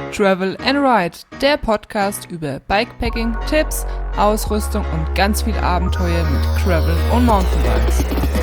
Travel and Ride, der Podcast über Bikepacking, Tipps, Ausrüstung und ganz viel Abenteuer mit Gravel und Mountainbikes.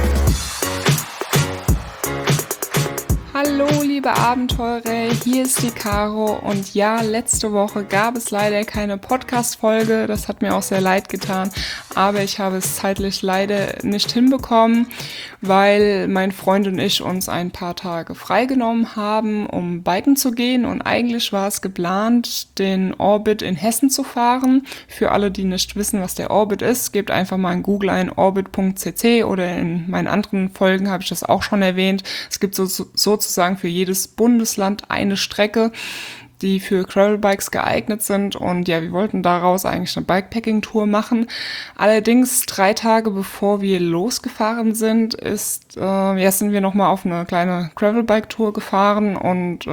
Hallo liebe Abenteurer, hier ist die Caro und ja, letzte Woche gab es leider keine Podcast-Folge, das hat mir auch sehr leid getan, aber ich habe es zeitlich leider nicht hinbekommen, weil mein Freund und ich uns ein paar Tage freigenommen haben, um biken zu gehen und eigentlich war es geplant, den Orbit in Hessen zu fahren. Für alle, die nicht wissen, was der Orbit ist, gebt einfach mal in Google ein orbit.cc oder in meinen anderen Folgen habe ich das auch schon erwähnt. Es gibt sozusagen für jedes Bundesland eine Strecke, die für Gravelbikes geeignet sind und ja, wir wollten daraus eigentlich eine Bikepacking-Tour machen. Allerdings 3 Tage bevor wir losgefahren sind, sind wir nochmal auf eine kleine Gravelbike-Tour gefahren und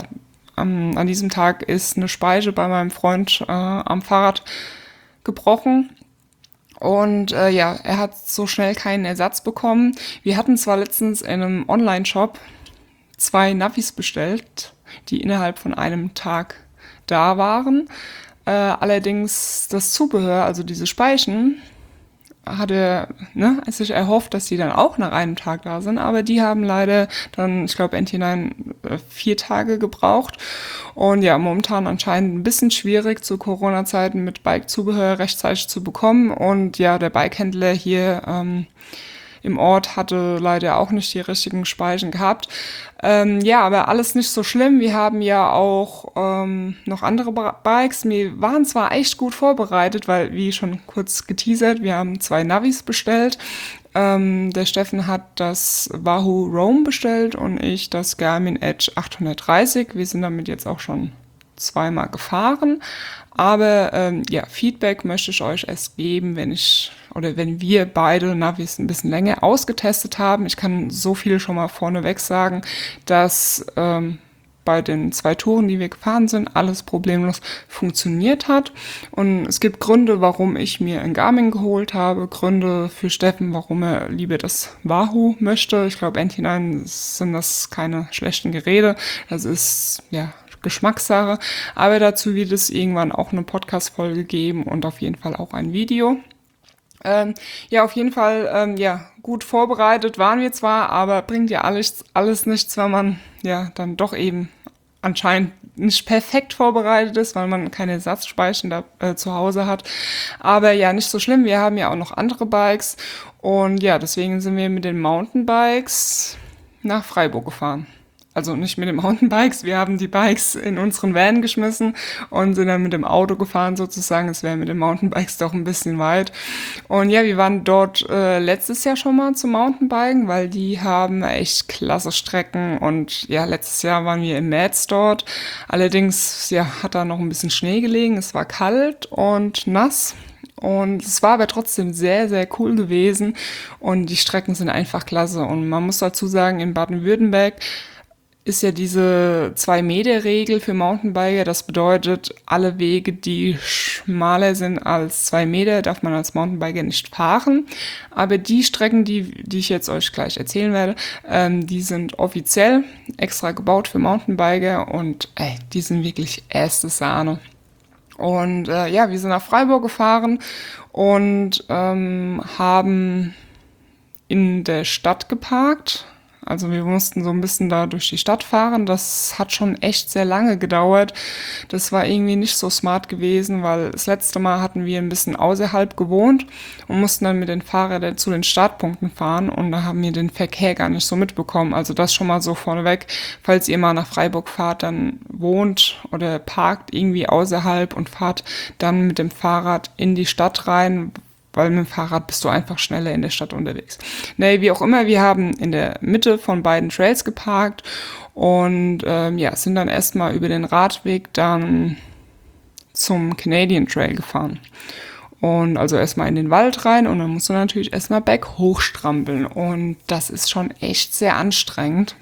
an diesem Tag ist eine Speiche bei meinem Freund am Fahrrad gebrochen. Und er hat so schnell keinen Ersatz bekommen. Wir hatten zwar letztens in einem Online-Shop 2 Navis bestellt, die innerhalb von einem Tag da waren. Allerdings das Zubehör, also diese Speichen, hat er sich erhofft, dass die dann auch nach einem Tag da sind, aber die haben leider dann, ich glaube, entweder 4 Tage gebraucht und ja, momentan anscheinend ein bisschen schwierig zu Corona-Zeiten mit Bike-Zubehör rechtzeitig zu bekommen und ja, der Bikehändler hier im Ort hatte leider auch nicht die richtigen Speichen gehabt. Aber alles nicht so schlimm. Wir haben ja auch noch andere Bikes. Wir waren zwar echt gut vorbereitet, weil, wie schon kurz geteasert, wir haben 2 Navis bestellt. Der Steffen hat das Wahoo Roam bestellt und ich das Garmin Edge 830. Wir sind damit jetzt auch schon 2-mal gefahren. Aber Feedback möchte ich euch erst geben, wenn wir beide Navis ein bisschen länger ausgetestet haben. Ich kann so viel schon mal vorneweg sagen, dass bei den 2 Touren, die wir gefahren sind, alles problemlos funktioniert hat. Und es gibt Gründe, warum ich mir ein Garmin geholt habe, Gründe für Steffen, warum er lieber das Wahoo möchte. Ich glaube, entweder sind das keine schlechten Geräte. Das ist, Geschmackssache. Aber dazu wird es irgendwann auch eine Podcast-Folge geben und auf jeden Fall auch ein Video. Auf jeden Fall, gut vorbereitet waren wir zwar, aber bringt ja alles nichts, wenn man dann doch eben anscheinend nicht perfekt vorbereitet ist, weil man keine Ersatzspeichen da zu Hause hat. Aber ja, nicht so schlimm. Wir haben ja auch noch andere Bikes und ja, deswegen sind wir mit den Mountainbikes nach Freiburg gefahren. Also nicht mit den Mountainbikes, wir haben die Bikes in unseren Van geschmissen und sind dann mit dem Auto gefahren sozusagen. Es wäre mit den Mountainbikes doch ein bisschen weit. Und ja, wir waren dort letztes Jahr schon mal zum Mountainbiken, weil die haben echt klasse Strecken. Und ja, letztes Jahr waren wir im Metz dort. Allerdings hat da noch ein bisschen Schnee gelegen. Es war kalt und nass. Und es war aber trotzdem sehr, sehr cool gewesen. Und die Strecken sind einfach klasse. Und man muss dazu sagen, in Baden-Württemberg ist ja diese 2-Meter-Regel für Mountainbiker. Das bedeutet, alle Wege, die schmaler sind als 2 Meter, darf man als Mountainbiker nicht fahren. Aber die Strecken, die ich jetzt euch gleich erzählen werde, die sind offiziell extra gebaut für Mountainbiker und die sind wirklich erste Sahne. Und wir sind nach Freiburg gefahren und haben in der Stadt geparkt. Also wir mussten so ein bisschen da durch die Stadt fahren. Das hat schon echt sehr lange gedauert. Das war irgendwie nicht so smart gewesen, weil das letzte Mal hatten wir ein bisschen außerhalb gewohnt und mussten dann mit den Fahrrädern zu den Startpunkten fahren und da haben wir den Verkehr gar nicht so mitbekommen. Also das schon mal so vorneweg. Falls ihr mal nach Freiburg fahrt, dann wohnt oder parkt irgendwie außerhalb und fahrt dann mit dem Fahrrad in die Stadt rein, weil mit dem Fahrrad bist du einfach schneller in der Stadt unterwegs. Wie auch immer, wir haben in der Mitte von beiden Trails geparkt und sind dann erstmal über den Radweg dann zum Canadian Trail gefahren. Und also erstmal in den Wald rein und dann musst du natürlich erstmal berghoch strampeln und das ist schon echt sehr anstrengend.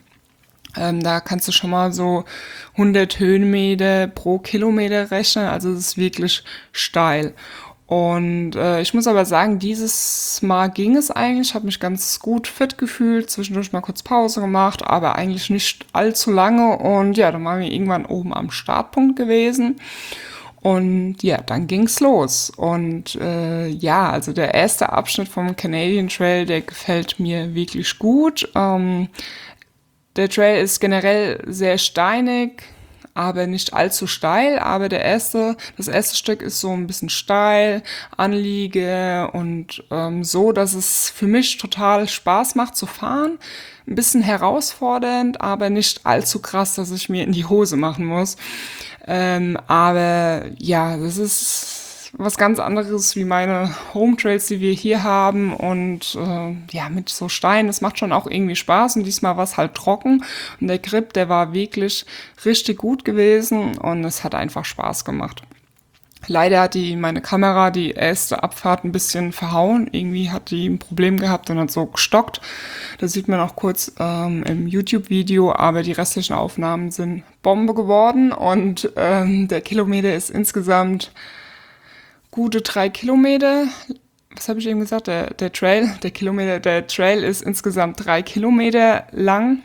Da kannst du schon mal so 100 Höhenmeter pro Kilometer rechnen, also es ist wirklich steil. Und ich muss aber sagen, dieses Mal ging es eigentlich. Ich habe mich ganz gut fit gefühlt, zwischendurch mal kurz Pause gemacht, aber eigentlich nicht allzu lange. Und ja, dann waren wir irgendwann oben am Startpunkt gewesen. Und ja, dann ging's los. Und ja, also der erste Abschnitt vom Canadian Trail, der gefällt mir wirklich gut. Der Trail ist generell sehr steinig, aber nicht allzu steil. Aber das erste Stück ist so ein bisschen steil, Anliege und so, dass es für mich total Spaß macht zu fahren. Ein bisschen herausfordernd, aber nicht allzu krass, dass ich mir in die Hose machen muss. Aber ja, das ist was ganz anderes wie meine Home Trails, die wir hier haben. Und ja, mit so Steinen, das macht schon auch irgendwie Spaß. Und diesmal war es halt trocken. Und der Grip, der war wirklich richtig gut gewesen. Und es hat einfach Spaß gemacht. Leider hat meine Kamera die erste Abfahrt ein bisschen verhauen. Irgendwie hat die ein Problem gehabt und hat so gestockt. Das sieht man auch kurz im YouTube-Video, aber die restlichen Aufnahmen sind Bombe geworden. Und der Kilometer ist insgesamt gute 3 Kilometer. Was habe ich eben gesagt? Der Trail ist insgesamt 3 Kilometer lang.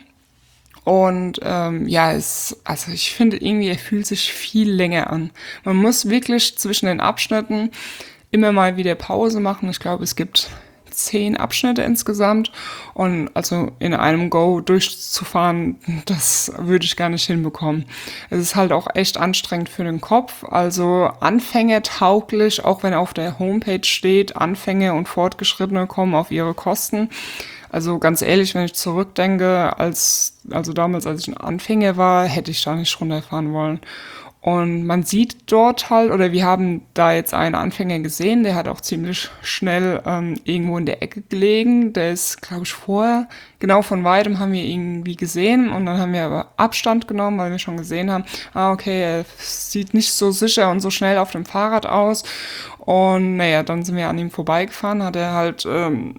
Und ja, also ich finde irgendwie, er fühlt sich viel länger an. Man muss wirklich zwischen den Abschnitten immer mal wieder Pause machen. Ich glaube, es gibt 10 Abschnitte insgesamt. Und also in einem Go durchzufahren, das würde ich gar nicht hinbekommen. Es ist halt auch echt anstrengend für den Kopf. Also anfängertauglich, auch wenn auf der Homepage steht, Anfänger und Fortgeschrittene kommen auf ihre Kosten. Also ganz ehrlich, wenn ich zurückdenke, also damals, als ich ein Anfänger war, hätte ich da nicht runterfahren wollen. Und man sieht dort halt, oder wir haben da jetzt einen Anfänger gesehen, der hat auch ziemlich schnell irgendwo in der Ecke gelegen. Der ist, glaube ich, vorher, genau von weitem haben wir irgendwie gesehen und dann haben wir aber Abstand genommen, weil wir schon gesehen haben, okay, er sieht nicht so sicher und so schnell auf dem Fahrrad aus. Und naja, dann sind wir an ihm vorbeigefahren, hat er halt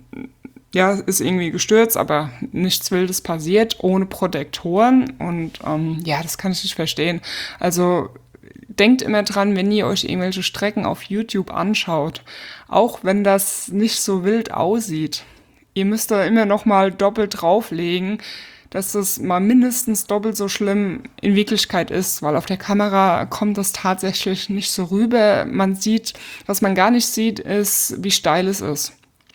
ja, ist irgendwie gestürzt, aber nichts Wildes passiert, ohne Protektoren. Und ja, das kann ich nicht verstehen. Also denkt immer dran, wenn ihr euch irgendwelche Strecken auf YouTube anschaut, auch wenn das nicht so wild aussieht, ihr müsst da immer noch mal doppelt drauflegen, dass das mal mindestens doppelt so schlimm in Wirklichkeit ist, weil auf der Kamera kommt das tatsächlich nicht so rüber. Man sieht, was man gar nicht sieht, ist, wie steil es ist.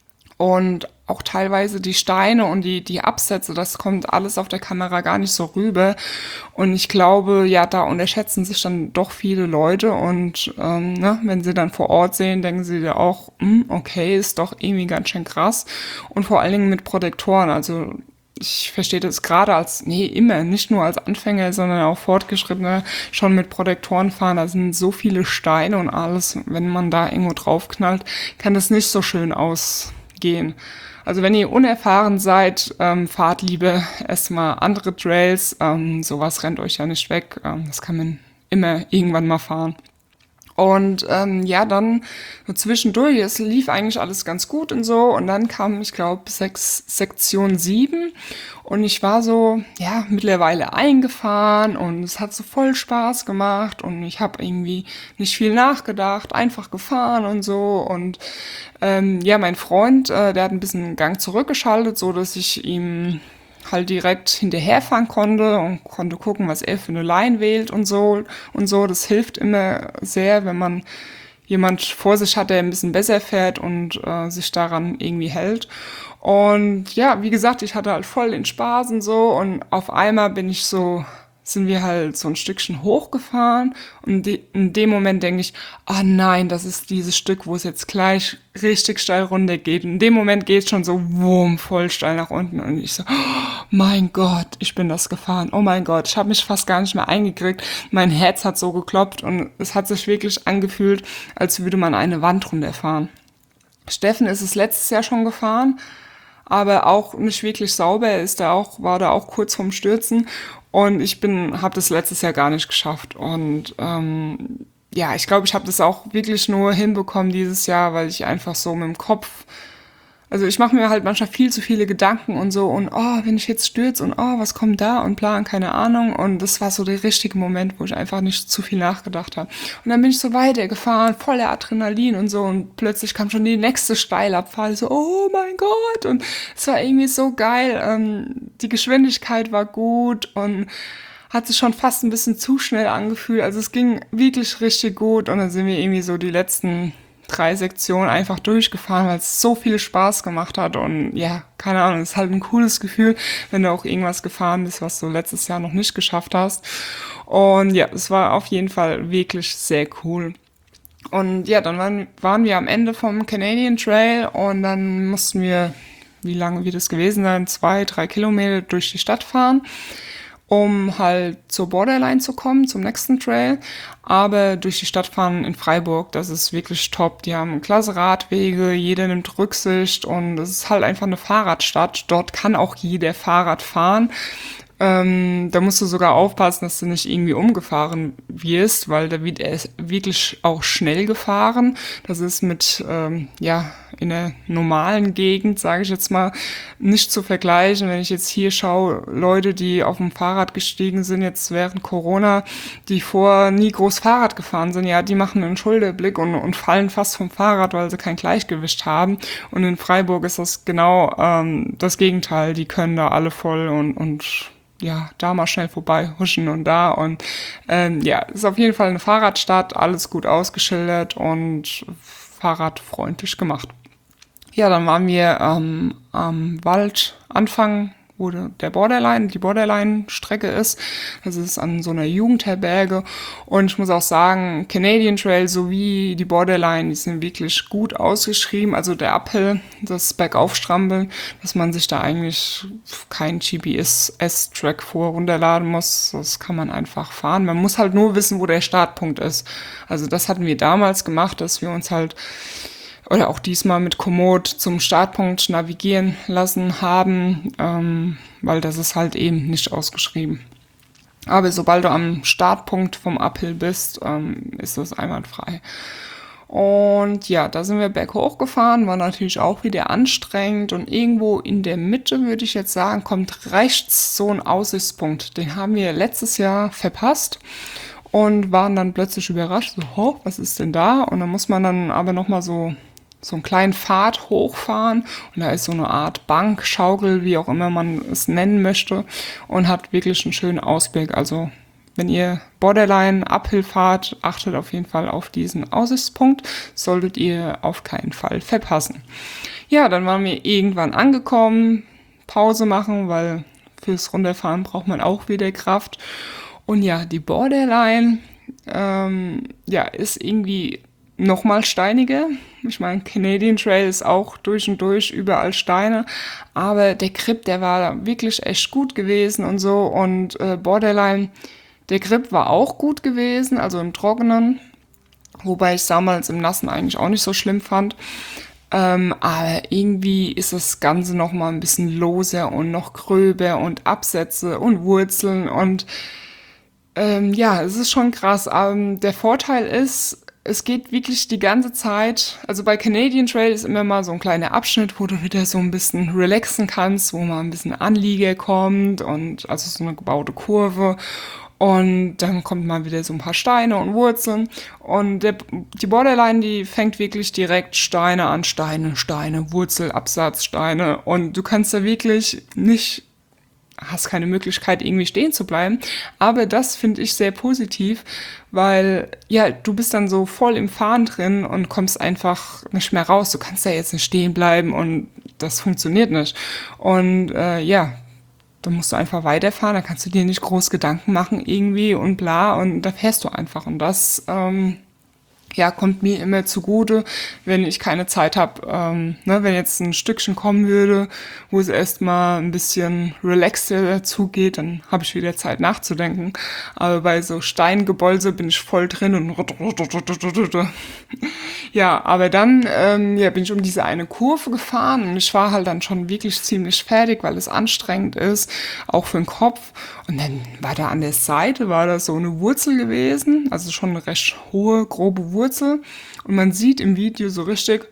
Und auch teilweise die Steine und die Absätze, das kommt alles auf der Kamera gar nicht so rüber. Und ich glaube, ja, da unterschätzen sich dann doch viele Leute. Und ne, wenn sie dann vor Ort sehen, denken sie ja auch, okay, ist doch irgendwie ganz schön krass. Und vor allen Dingen mit Protektoren. Also ich verstehe das gerade immer, nicht nur als Anfänger, sondern auch Fortgeschrittene schon mit Protektoren fahren. Da sind so viele Steine und alles. Wenn man da irgendwo draufknallt, kann das nicht so schön ausgehen. Also wenn ihr unerfahren seid, fahrt lieber erstmal andere Trails. Sowas rennt euch ja nicht weg. Das kann man immer irgendwann mal fahren. Und ja, dann so zwischendurch, es lief eigentlich alles ganz gut und so. Und dann kam, ich glaube, Sektion 7. Und ich war so, ja, mittlerweile eingefahren und es hat so voll Spaß gemacht. Und ich habe irgendwie nicht viel nachgedacht, einfach gefahren und so. Und ja, mein Freund, der hat ein bisschen Gang zurückgeschaltet, so dass ich ihm halt direkt hinterherfahren konnte und konnte gucken, was er für eine Line wählt und so und so. Das hilft immer sehr, wenn man jemand vor sich hat, der ein bisschen besser fährt und sich daran irgendwie hält. Und ja, wie gesagt, ich hatte halt voll den Spaß und so und auf einmal sind wir halt so ein Stückchen hochgefahren und in dem Moment denke ich, nein, das ist dieses Stück, wo es jetzt gleich richtig steil runter geht. In dem Moment geht es schon so voll steil nach unten und ich so, oh mein Gott, ich bin das gefahren. Oh mein Gott, ich habe mich fast gar nicht mehr eingekriegt. Mein Herz hat so geklopft und es hat sich wirklich angefühlt, als würde man eine Wand runterfahren. Steffen ist es letztes Jahr schon gefahren, aber auch nicht wirklich sauber. Er war da auch kurz vorm Stürzen und ich habe das letztes Jahr gar nicht geschafft. Und ja, ich glaube, ich habe das auch wirklich nur hinbekommen dieses Jahr, weil ich einfach so mit dem Kopf also ich mache mir halt manchmal viel zu viele Gedanken und so und wenn ich jetzt stürze und was kommt da und bla und keine Ahnung. Und das war so der richtige Moment, wo ich einfach nicht zu viel nachgedacht habe. Und dann bin ich so weitergefahren, voller Adrenalin und so und plötzlich kam schon die nächste Steilabfahrt. So, oh mein Gott! Und es war irgendwie so geil. Die Geschwindigkeit war gut und hat sich schon fast ein bisschen zu schnell angefühlt. Also es ging wirklich richtig gut und dann sind wir irgendwie so die letzten 3 Sektionen einfach durchgefahren, weil es so viel Spaß gemacht hat und ja, keine Ahnung, es ist halt ein cooles Gefühl, wenn du auch irgendwas gefahren bist, was du letztes Jahr noch nicht geschafft hast. Und ja, es war auf jeden Fall wirklich sehr cool. Und ja, dann waren wir am Ende vom Canadian Trail und dann mussten wir, wie lange wird es gewesen sein, 2, 3 Kilometer durch die Stadt fahren, um halt zur Borderline zu kommen, zum nächsten Trail. Aber durch die Stadt fahren in Freiburg, das ist wirklich top. Die haben klasse Radwege, jeder nimmt Rücksicht und es ist halt einfach eine Fahrradstadt. Dort kann auch jeder Fahrrad fahren. Da musst du sogar aufpassen, dass du nicht irgendwie umgefahren wirst, weil da wird er wirklich auch schnell gefahren. Das ist mit, in der normalen Gegend, sage ich jetzt mal, nicht zu vergleichen. Wenn ich jetzt hier schaue, Leute, die auf dem Fahrrad gestiegen sind, jetzt während Corona, die vorher nie groß Fahrrad gefahren sind, ja, die machen einen Schulterblick und fallen fast vom Fahrrad, weil sie kein Gleichgewicht haben. Und in Freiburg ist das genau das Gegenteil. Die können da alle voll und ja, da mal schnell vorbei huschen und da und ist auf jeden Fall eine Fahrradstadt, alles gut ausgeschildert und fahrradfreundlich gemacht. Ja, dann waren wir am Waldanfang, wo die Borderline-Strecke ist. Das ist an so einer Jugendherberge. Und ich muss auch sagen, Canadian Trail sowie die Borderline, die sind wirklich gut ausgeschrieben. Also der Uphill, das Bergaufstrampeln, dass man sich da eigentlich kein GPS-Track runterladen muss. Das kann man einfach fahren. Man muss halt nur wissen, wo der Startpunkt ist. Also das hatten wir damals gemacht, dass wir uns halt oder auch diesmal mit Komoot zum Startpunkt navigieren lassen haben, weil das ist halt eben nicht ausgeschrieben. Aber sobald du am Startpunkt vom Uphill bist, ist das einwandfrei. Und ja, da sind wir berghoch gefahren, war natürlich auch wieder anstrengend und irgendwo in der Mitte, würde ich jetzt sagen, kommt rechts so ein Aussichtspunkt. Den haben wir letztes Jahr verpasst und waren dann plötzlich überrascht, so, was ist denn da? Und dann muss man dann aber nochmal so einen kleinen Pfad hochfahren und da ist so eine Art Bank, Schaukel, wie auch immer man es nennen möchte und hat wirklich einen schönen Ausblick. Also wenn ihr Borderline Uphill fahrt, achtet auf jeden Fall auf diesen Aussichtspunkt, solltet ihr auf keinen Fall verpassen. Ja, dann waren wir irgendwann angekommen, Pause machen, weil fürs Runterfahren braucht man auch wieder Kraft. Und ja, die Borderline ist irgendwie nochmal steiniger. Ich meine, Canadian Trail ist auch durch und durch überall Steine, aber der Grip, der war wirklich echt gut gewesen und so und Borderline, der Grip war auch gut gewesen, also im Trockenen, wobei ich es damals im Nassen eigentlich auch nicht so schlimm fand. Aber irgendwie ist das Ganze nochmal ein bisschen loser und noch gröber und Absätze und Wurzeln und es ist schon krass. Der Vorteil ist, es geht wirklich die ganze Zeit, also bei Canadian Trail ist immer mal so ein kleiner Abschnitt, wo du wieder so ein bisschen relaxen kannst, wo mal ein bisschen Anlieger kommt und also so eine gebaute Kurve und dann kommt mal wieder so ein paar Steine und Wurzeln und die Borderline, die fängt wirklich direkt Steine an, Steine, Wurzel, Absatz, Steine und du kannst da wirklich nicht hast keine Möglichkeit, irgendwie stehen zu bleiben. Aber das finde ich sehr positiv, weil ja, du bist dann so voll im Fahren drin und kommst einfach nicht mehr raus. Du kannst da jetzt nicht stehen bleiben und das funktioniert nicht. Und dann musst du einfach weiterfahren, da kannst du dir nicht groß Gedanken machen irgendwie und bla und da fährst du einfach. Und das kommt mir immer zugute, wenn ich keine Zeit habe. Wenn jetzt ein Stückchen kommen würde, wo es erstmal ein bisschen relaxter dazugeht, dann habe ich wieder Zeit nachzudenken. Aber bei so Steingebolse bin ich voll drin und ja, aber dann bin ich um diese eine Kurve gefahren und ich war halt dann schon wirklich ziemlich fertig, weil es anstrengend ist, auch für den Kopf. Und dann war da an der Seite, war da so eine Wurzel gewesen, also schon eine recht hohe, grobe Wurzel. Und man sieht im Video so richtig,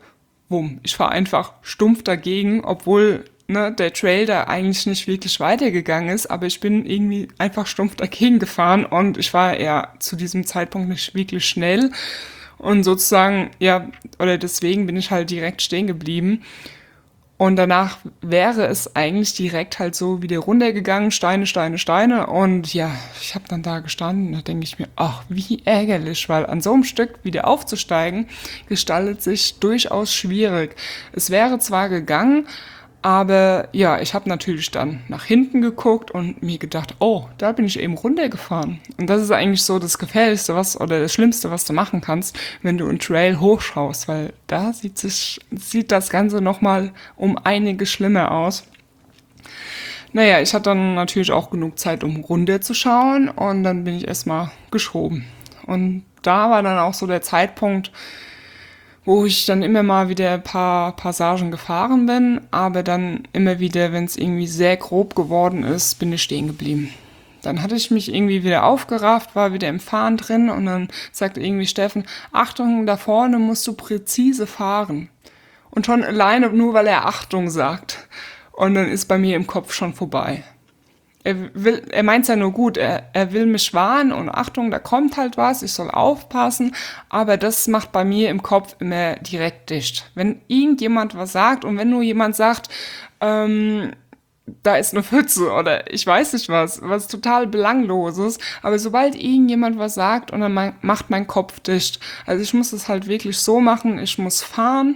wumm, ich fahre einfach stumpf dagegen, obwohl der Trail da eigentlich nicht wirklich weitergegangen ist, aber ich bin irgendwie einfach stumpf dagegen gefahren und ich war ja zu diesem Zeitpunkt nicht wirklich schnell und sozusagen, ja, oder deswegen bin ich halt direkt stehen geblieben. Und danach wäre es eigentlich direkt halt so wieder runtergegangen, Steine, Steine, Steine. Und ja, ich habe dann da gestanden, da denke ich mir, ach, wie ärgerlich, weil an so einem Stück wieder aufzusteigen, gestaltet sich durchaus schwierig. Es wäre zwar gegangen, aber ja, ich habe natürlich dann nach hinten geguckt und mir gedacht, oh, da bin ich eben runtergefahren. Und das ist eigentlich so das Gefährlichste oder das Schlimmste, was du machen kannst, wenn du einen Trail hochschaust, weil da sieht das Ganze nochmal um einiges schlimmer aus. Naja, ich hatte dann natürlich auch genug Zeit, um runterzuschauen und dann bin ich erstmal geschoben. Und da war dann auch so der Zeitpunkt, wo ich dann immer mal wieder ein paar Passagen gefahren bin, aber dann immer wieder, wenn es irgendwie sehr grob geworden ist, bin ich stehen geblieben. Dann hatte ich mich irgendwie wieder aufgerafft, war wieder im Fahren drin und dann sagte irgendwie Steffen, Achtung, da vorne musst du präzise fahren. Und schon alleine, nur weil er Achtung sagt. Und dann ist bei mir im Kopf schon vorbei. Er meint's ja nur gut, er will mich warnen und Achtung, da kommt halt was, ich soll aufpassen, aber das macht bei mir im Kopf immer direkt dicht. Wenn irgendjemand was sagt und wenn nur jemand sagt, da ist eine Pfütze oder ich weiß nicht was total Belangloses, aber sobald irgendjemand was sagt und dann macht mein Kopf dicht. Also ich muss es halt wirklich so machen, ich muss fahren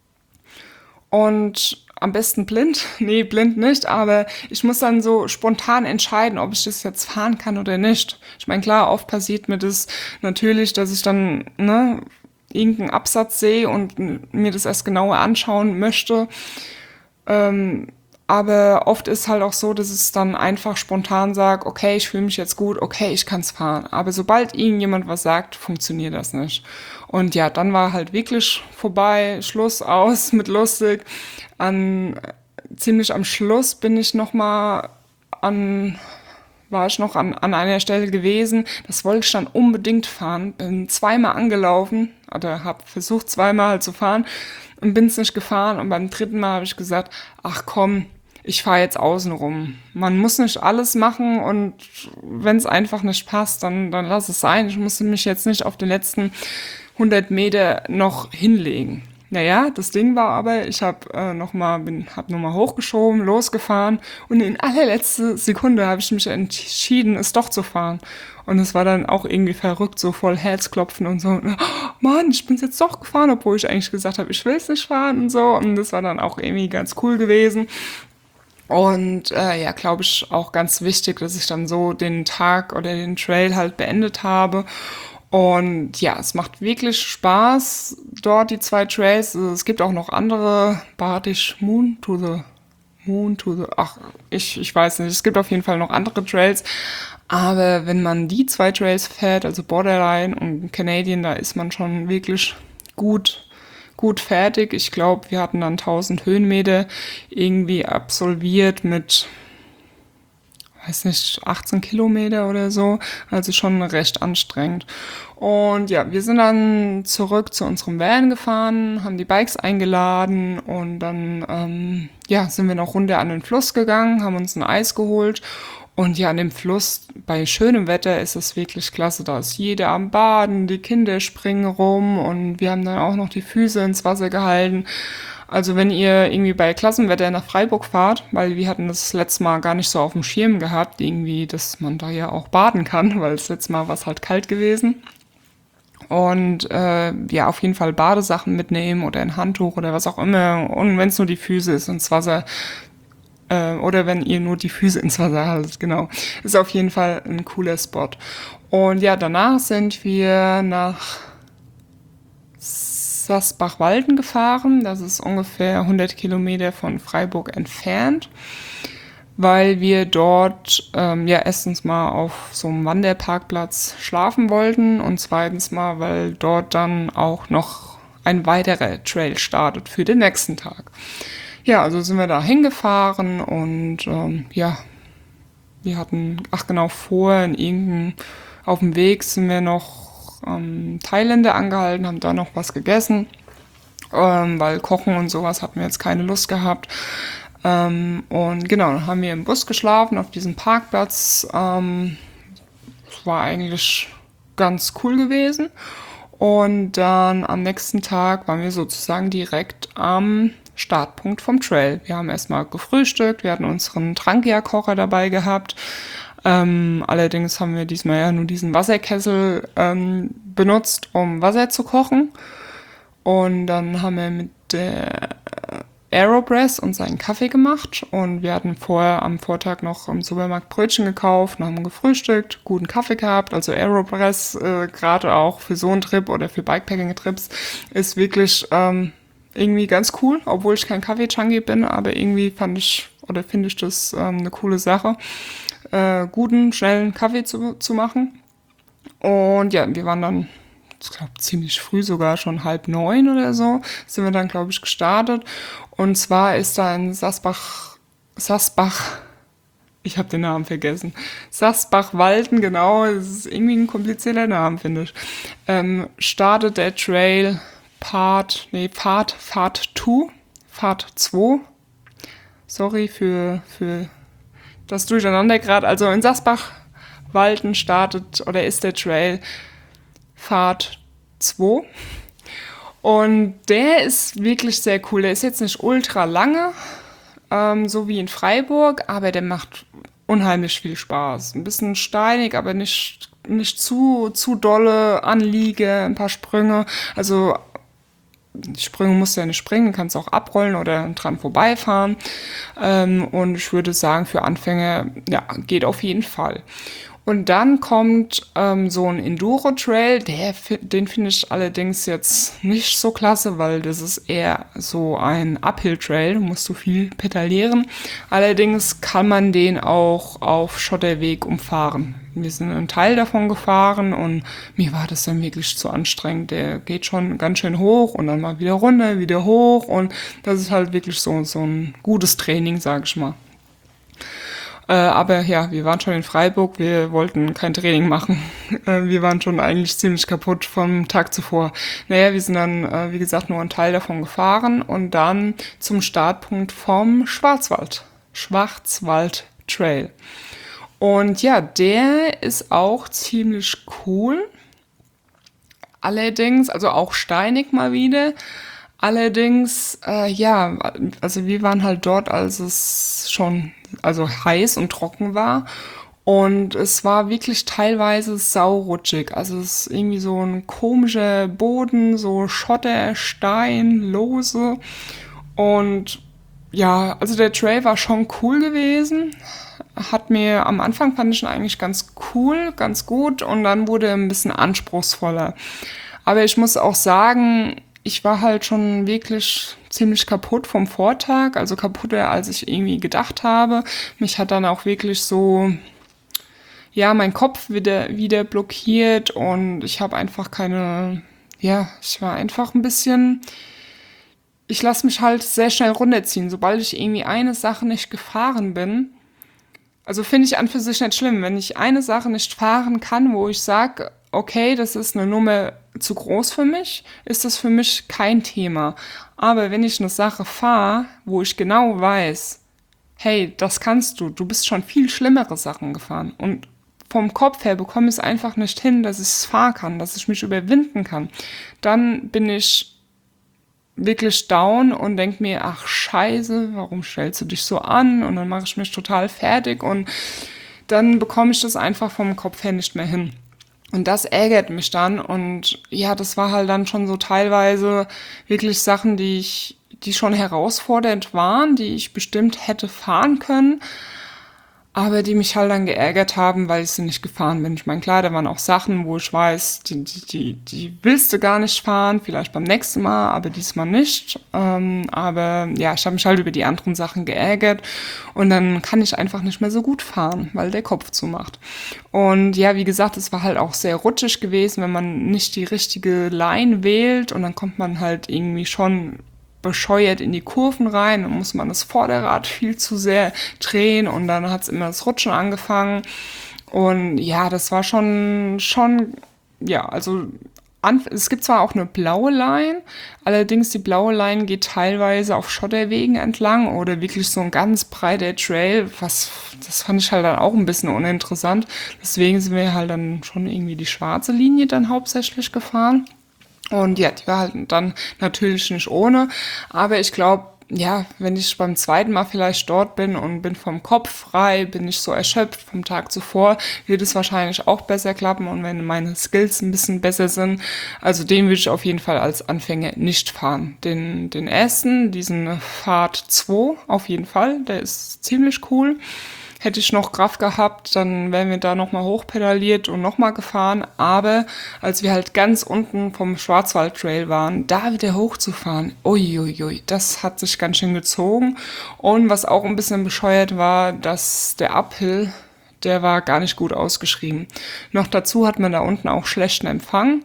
und am besten blind. Nee, blind nicht, aber ich muss dann so spontan entscheiden, ob ich das jetzt fahren kann oder nicht. Ich meine, klar, oft passiert mir das natürlich, dass ich dann irgendeinen Absatz sehe und mir das erst genauer anschauen möchte. Aber oft ist halt auch so, dass es dann einfach spontan sagt, okay, ich fühle mich jetzt gut, okay, ich kann's fahren. Aber sobald irgendjemand was sagt, funktioniert das nicht. Und ja, dann war halt wirklich vorbei, Schluss aus mit lustig. Ziemlich am Schluss war ich noch an einer Stelle gewesen, das wollte ich dann unbedingt fahren, bin zweimal angelaufen, oder habe versucht zweimal halt zu fahren und bin es nicht gefahren und beim dritten Mal habe ich gesagt, ach komm, ich fahre jetzt außen rum. Man muss nicht alles machen und wenn es einfach nicht passt, dann lass es sein. Ich muss mich jetzt nicht auf den letzten 100 Meter noch hinlegen. Naja, das Ding war aber, ich habe nochmal hochgeschoben, losgefahren und in allerletzter Sekunde habe ich mich entschieden, es doch zu fahren. Und es war dann auch irgendwie verrückt, so voll Herzklopfen und so. Und, oh, Mann, ich bin's jetzt doch gefahren, obwohl ich eigentlich gesagt habe, ich will's nicht fahren und so. Und das war dann auch irgendwie ganz cool gewesen. Und ja, glaube ich, auch ganz wichtig, dass ich dann so den Tag oder den Trail halt beendet habe. Und ja, es macht wirklich Spaß, dort die 2 Trails. Es gibt auch noch andere, Bardish Moon to the, ich weiß nicht, es gibt auf jeden Fall noch andere Trails. Aber wenn man die 2 Trails fährt, also Borderline und Canadian, da ist man schon wirklich gut fertig. Ich glaube, wir hatten dann 1000 Höhenmeter irgendwie absolviert mit, weiß nicht, 18 Kilometer oder so. Also schon recht anstrengend. Und ja, wir sind dann zurück zu unserem Van gefahren, haben die Bikes eingeladen und dann sind wir noch runter an den Fluss gegangen, haben uns ein Eis geholt. Und ja, an dem Fluss, bei schönem Wetter ist es wirklich klasse. Da ist jeder am Baden, die Kinder springen rum und wir haben dann auch noch die Füße ins Wasser gehalten. Also wenn ihr irgendwie bei Klassenwetter nach Freiburg fahrt, weil wir hatten das letzte Mal gar nicht so auf dem Schirm gehabt, irgendwie, dass man da ja auch baden kann, weil das letzte Mal war es halt kalt gewesen. Und ja, auf jeden Fall Badesachen mitnehmen oder ein Handtuch oder was auch immer. Und wenn es nur die Füße ist ins Wasser, oder wenn ihr nur die Füße ins Wasser haltet, genau. Ist auf jeden Fall ein cooler Spot. Und ja, danach sind wir nach Sassbach-Walden gefahren. Das ist ungefähr 100 Kilometer von Freiburg entfernt, weil wir dort erstens mal auf so einem Wanderparkplatz schlafen wollten und zweitens mal, weil dort dann auch noch ein weiterer Trail startet für den nächsten Tag. Ja, also sind wir da hingefahren und wir hatten, auf dem Weg sind wir noch Thailänder angehalten, haben da noch was gegessen weil Kochen und sowas hatten wir jetzt keine Lust gehabt. Und genau, dann haben wir im Bus geschlafen auf diesem Parkplatz. War eigentlich ganz cool gewesen. Und dann am nächsten Tag waren wir sozusagen direkt am Startpunkt vom Trail. Wir haben erstmal gefrühstückt, wir hatten unseren Trangia-Kocher dabei gehabt. Allerdings haben wir diesmal ja nur diesen Wasserkessel benutzt, um Wasser zu kochen. Und dann haben wir mit der Aeropress und seinen Kaffee gemacht und wir hatten vorher am Vortag noch im Supermarkt Brötchen gekauft und haben gefrühstückt, guten Kaffee gehabt. Also Aeropress, gerade auch für so einen Trip oder für Bikepacking-Trips, ist wirklich irgendwie ganz cool, obwohl ich kein Kaffee-Junkie bin, aber irgendwie finde ich das eine coole Sache, guten, schnellen Kaffee zu machen. Und ja, wir waren dann, ich glaube, ziemlich früh, sogar schon 8:30 oder so, sind wir dann, glaube ich, gestartet. Und zwar ist da in Sasbach, ich habe den Namen vergessen, Sasbach-Walden, genau, das ist irgendwie ein komplizierter Name, finde ich, startet der Trail Fahrt 2, sorry für das Durcheinander gerade, also in Sasbach-Walden startet oder ist der Trail Fahrt 2. Und der ist wirklich sehr cool. Der ist jetzt nicht ultra lange, so wie in Freiburg, aber der macht unheimlich viel Spaß. Ein bisschen steinig, aber nicht zu dolle Anliege, ein paar Sprünge. Also die Sprünge musst du ja nicht springen, kannst auch abrollen oder dran vorbeifahren. Und ich würde sagen, für Anfänger, ja, geht auf jeden Fall. Und dann kommt so ein Enduro-Trail, den finde ich allerdings jetzt nicht so klasse, weil das ist eher so ein Uphill-Trail, da musst du viel pedalieren. Allerdings kann man den auch auf Schotterweg umfahren. Wir sind einen Teil davon gefahren und mir war das dann wirklich zu anstrengend. Der geht schon ganz schön hoch und dann mal wieder runter, wieder hoch und das ist halt wirklich so ein gutes Training, sag ich mal. Aber ja, wir waren schon in Freiburg, wir wollten kein Training machen. Wir waren schon eigentlich ziemlich kaputt vom Tag zuvor. Naja, wir sind dann, wie gesagt, nur einen Teil davon gefahren und dann zum Startpunkt vom Schwarzwald Trail. Und ja, der ist auch ziemlich cool. Allerdings, also auch steinig mal wieder. Allerdings, ja, also wir waren halt dort, als es schon heiß und trocken war. Und es war wirklich teilweise saurutschig. Also es ist irgendwie so ein komischer Boden, so Schotter, Stein, lose. Und ja, also der Trail war schon cool gewesen. Am Anfang fand ich ihn eigentlich ganz cool, ganz gut. Und dann wurde er ein bisschen anspruchsvoller. Aber ich muss auch sagen, ich war halt schon wirklich ziemlich kaputt vom Vortag, also kaputter, als ich irgendwie gedacht habe. Mich hat dann auch wirklich so, ja, mein Kopf wieder blockiert und ich habe einfach ich war einfach ein bisschen, ich lasse mich halt sehr schnell runterziehen. Sobald ich irgendwie eine Sache nicht gefahren bin, also finde ich an für sich nicht schlimm, wenn ich eine Sache nicht fahren kann, wo ich sage, okay, das ist eine Nummer zu groß für mich, ist das für mich kein Thema. Aber wenn ich eine Sache fahre, wo ich genau weiß, hey, das kannst du bist schon viel schlimmere Sachen gefahren und vom Kopf her bekomme ich es einfach nicht hin, dass ich es fahren kann, dass ich mich überwinden kann, dann bin ich wirklich down und denke mir, ach scheiße, warum stellst du dich so an? Und dann mache ich mich total fertig und dann bekomme ich das einfach vom Kopf her nicht mehr hin. Und das ärgert mich dann und ja, das war halt dann schon so teilweise wirklich Sachen, die schon herausfordernd waren, die ich bestimmt hätte fahren können, aber die mich halt dann geärgert haben, weil ich sie nicht gefahren bin. Ich meine, klar, da waren auch Sachen, wo ich weiß, die willst du gar nicht fahren, vielleicht beim nächsten Mal, aber diesmal nicht. Aber ja, ich habe mich halt über die anderen Sachen geärgert und dann kann ich einfach nicht mehr so gut fahren, weil der Kopf zumacht. Und ja, wie gesagt, es war halt auch sehr rutschig gewesen, wenn man nicht die richtige Line wählt und dann kommt man halt irgendwie schon bescheuert in die Kurven rein und muss man das Vorderrad viel zu sehr drehen und dann hat's immer das Rutschen angefangen und ja, das war schon, ja, also es gibt zwar auch eine blaue Line, allerdings die blaue Line geht teilweise auf Schotterwegen entlang oder wirklich so ein ganz breiter Trail, das fand ich halt dann auch ein bisschen uninteressant. Deswegen sind wir halt dann schon irgendwie die schwarze Linie dann hauptsächlich gefahren. Und ja, die war halt dann natürlich nicht ohne, aber ich glaube, ja, wenn ich beim zweiten Mal vielleicht dort bin und bin vom Kopf frei, bin ich so erschöpft vom Tag zuvor, wird es wahrscheinlich auch besser klappen und wenn meine Skills ein bisschen besser sind, also den würde ich auf jeden Fall als Anfänger nicht fahren. Den ersten, diesen Pfad 2 auf jeden Fall, der ist ziemlich cool. Hätte ich noch Kraft gehabt, dann wären wir da nochmal hochpedaliert und nochmal gefahren. Aber als wir halt ganz unten vom Schwarzwald-Trail waren, da wieder hochzufahren, uiuiui, das hat sich ganz schön gezogen. Und was auch ein bisschen bescheuert war, dass der Uphill, der war gar nicht gut ausgeschrieben. Noch dazu hat man da unten auch schlechten Empfang.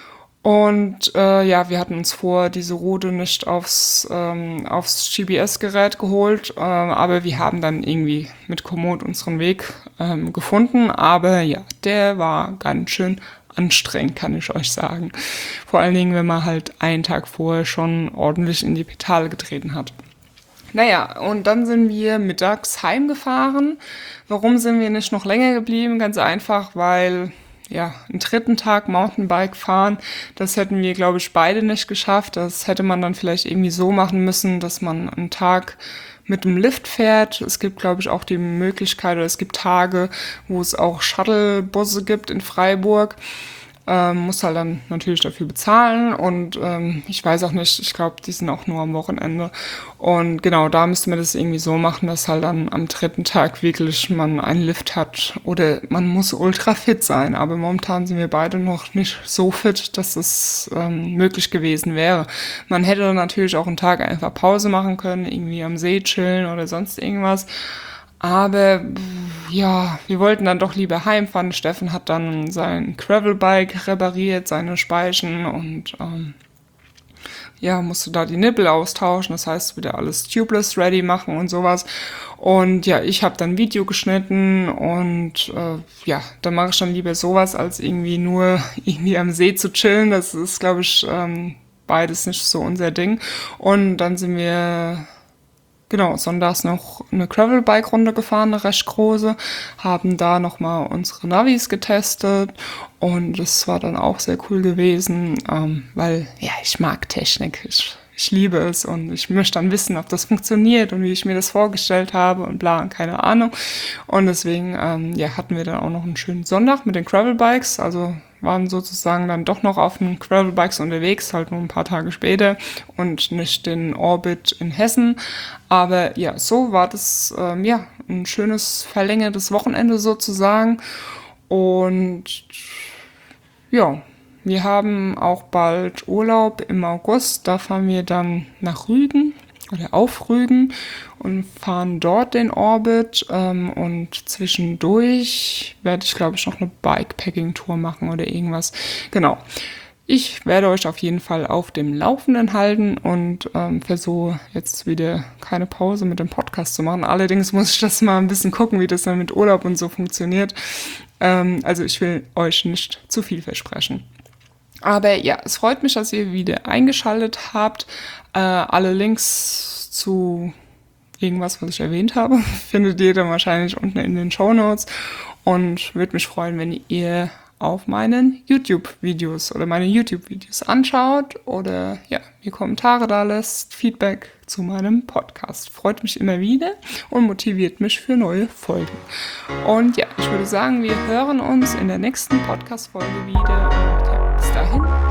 Und ja, wir hatten uns vor, diese Route nicht aufs GPS-Gerät geholt, aber wir haben dann irgendwie mit Komoot unseren Weg gefunden. Aber ja, der war ganz schön anstrengend, kann ich euch sagen. Vor allen Dingen, wenn man halt einen Tag vorher schon ordentlich in die Pedale getreten hat. Naja, und dann sind wir mittags heimgefahren. Warum sind wir nicht noch länger geblieben? Ganz einfach, weil ja, einen dritten Tag Mountainbike fahren, das hätten wir, glaube ich, beide nicht geschafft. Das hätte man dann vielleicht irgendwie so machen müssen, dass man einen Tag mit dem Lift fährt. Es gibt, glaube ich, auch die Möglichkeit, oder es gibt Tage, wo es auch Shuttle-Busse gibt in Freiburg. Muss halt dann natürlich dafür bezahlen und ich weiß auch nicht, ich glaube, die sind auch nur am Wochenende und genau, da müsste man das irgendwie so machen, dass halt dann am dritten Tag wirklich man einen Lift hat oder man muss ultra fit sein, aber momentan sind wir beide noch nicht so fit, dass es möglich gewesen wäre. Man hätte natürlich auch einen Tag einfach Pause machen können, irgendwie am See chillen oder sonst irgendwas. Aber ja, wir wollten dann doch lieber heimfahren. Steffen hat dann sein Gravelbike repariert, seine Speichen und ja, musste da die Nippel austauschen. Das heißt, wieder alles tubeless ready machen und sowas. Und ja, ich habe dann Video geschnitten und ja, dann mache ich dann lieber sowas, als irgendwie nur irgendwie am See zu chillen. Das ist, glaube ich, beides nicht so unser Ding. Und dann sind wir genau, sonntags noch eine Gravelbike-Runde gefahren, eine recht große, haben da nochmal unsere Navis getestet und das war dann auch sehr cool gewesen, weil, ja, ich mag Technik, ich liebe es und ich möchte dann wissen, ob das funktioniert und wie ich mir das vorgestellt habe und bla, und keine Ahnung. Und deswegen, ja, hatten wir dann auch noch einen schönen Sonntag mit den Gravelbikes, also waren sozusagen dann doch noch auf den Gravelbikes unterwegs, halt nur ein paar Tage später und nicht den Orbit in Hessen. Aber ja, so war das ja ein schönes verlängertes Wochenende sozusagen. Und ja, wir haben auch bald Urlaub im August. Da fahren wir dann nach Rügen oder auf Rügen und fahren dort den Orbit und zwischendurch werde ich, glaube ich, noch eine Bikepacking-Tour machen oder irgendwas. Genau. Ich werde euch auf jeden Fall auf dem Laufenden halten und versuche jetzt wieder keine Pause mit dem Podcast zu machen. Allerdings muss ich das mal ein bisschen gucken, wie das dann mit Urlaub und so funktioniert. Also ich will euch nicht zu viel versprechen. Aber ja, es freut mich, dass ihr wieder eingeschaltet habt. Alle Links zu irgendwas, was ich erwähnt habe, findet ihr dann wahrscheinlich unten in den Shownotes. Und würde mich freuen, wenn ihr auf meinen YouTube-Videos oder meine YouTube-Videos anschaut oder ja, mir Kommentare da lässt, Feedback zu meinem Podcast. Freut mich immer wieder und motiviert mich für neue Folgen. Und ja, ich würde sagen, wir hören uns in der nächsten Podcast-Folge wieder und ja, bis dahin.